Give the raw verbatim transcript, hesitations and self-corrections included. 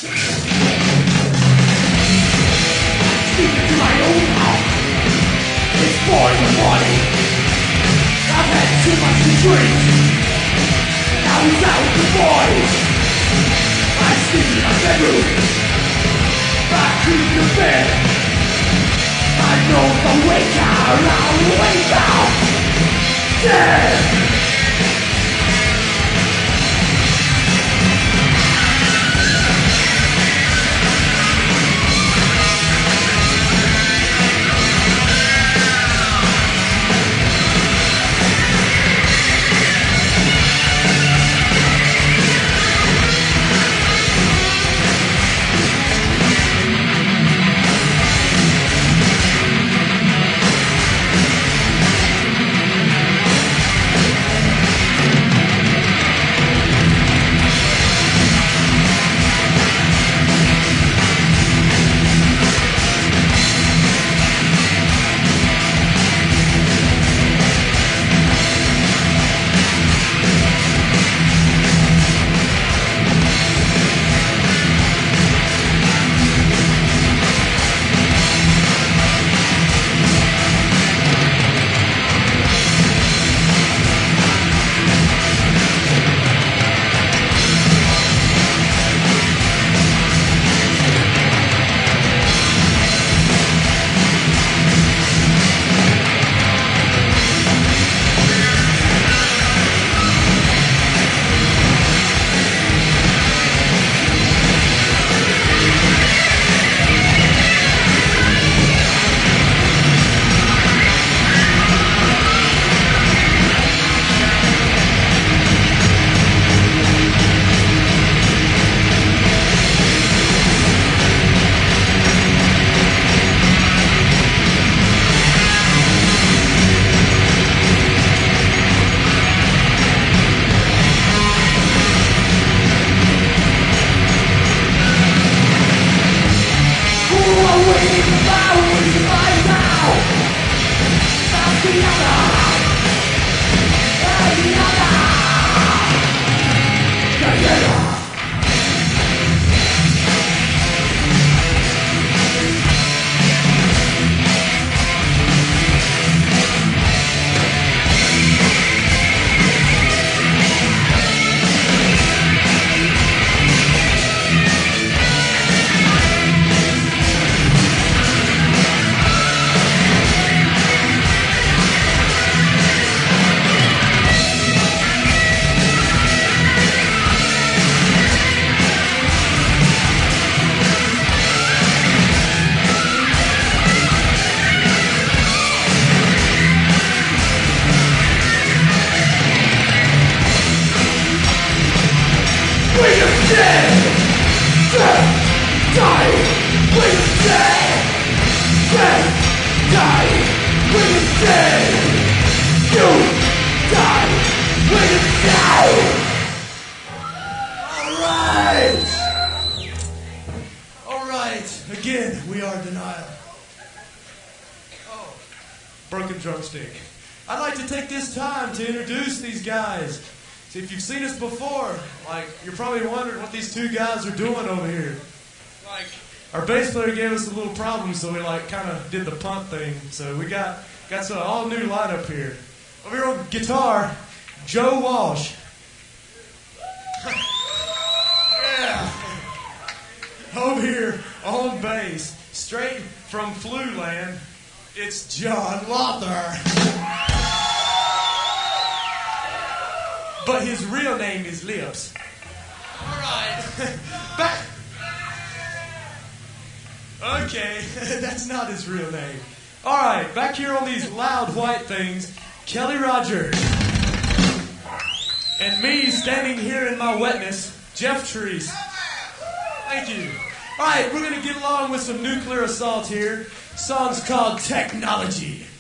Speaking to my own mouth. It's four in the morning. I've had too much to drink. Now he's out with the boys. I'm sleeping in my bedroom. I creep to bed. I know if I wake out, I'll wake out dead. If you've seen us before, like, you're probably wondering what these two guys are doing over here. Like, our bass player gave us a little problem, so we, like, kind of did the punt thing. So we got got some all new lineup here. Over here on guitar, Joe Walsh. Yeah. Over here on bass, straight from Flu Land, it's John Lothar. But his real name is Lips. All right. Back. Okay, that's not his real name. All right, back here on these loud white things, Kelly Rogers. And me standing here in my wetness, Jeff Treese. Thank you. All right, we're going to get along with some Nuclear Assault here. Song's called Technology.